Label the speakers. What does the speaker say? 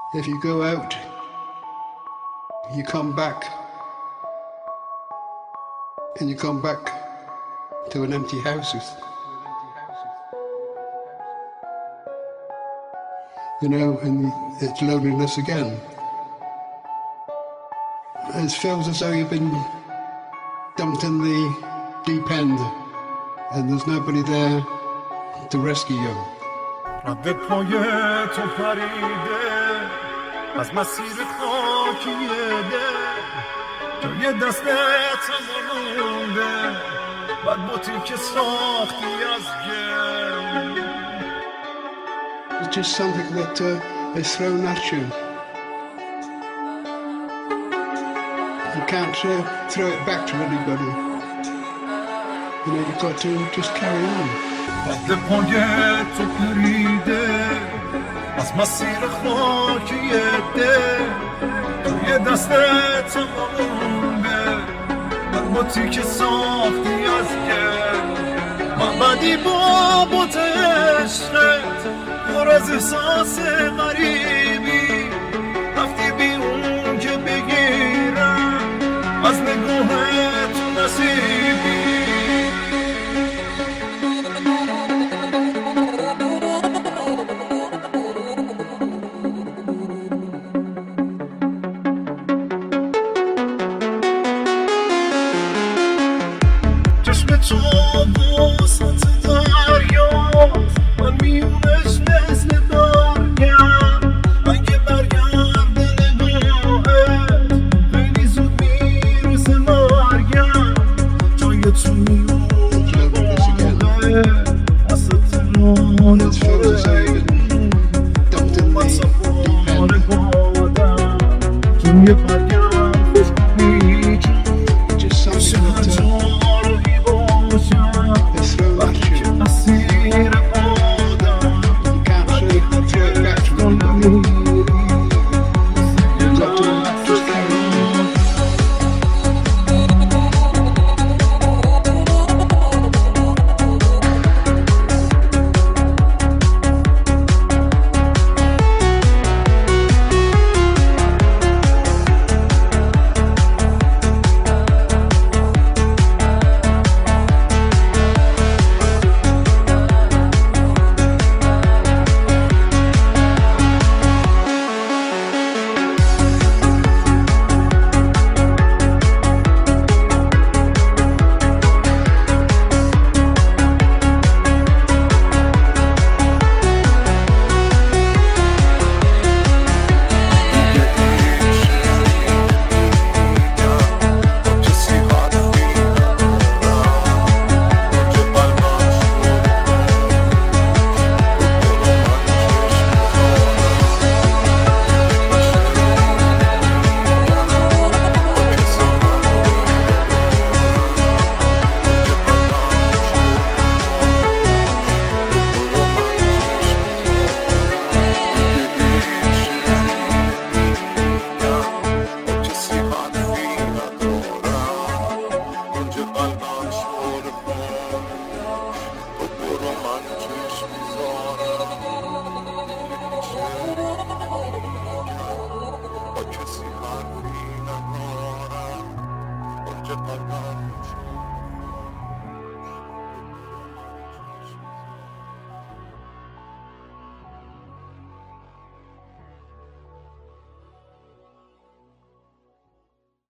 Speaker 1: If you go out, you come back, and you come back to an empty house. You know, and it's loneliness again. It feels as though you've been dumped in the deep end, and there's nobody there to rescue you.
Speaker 2: رد پای تو پریده از مسیر خاکیه جای دستت مونده بعد بوتی که ساختی از گل.
Speaker 1: It's just something that is thrown at you. You can't throw it back to anybody. You know, you've got to just carry on.
Speaker 2: رد پای تو پریده از مسیر خاکیه توی دستت مونده بعد بوتی که ساختی از گل. من بدی با بوت عشقت پر از احساس غریبی رفتی بیرون که بگیرم از نگاهت نصیبی. چشم تو وسط دریاست من میونش مثل درگم اگه برگرده نگاهت خیلی زود میرسه مرگم جای تو میونه باقه وسط ران پره من سفاره بادم توی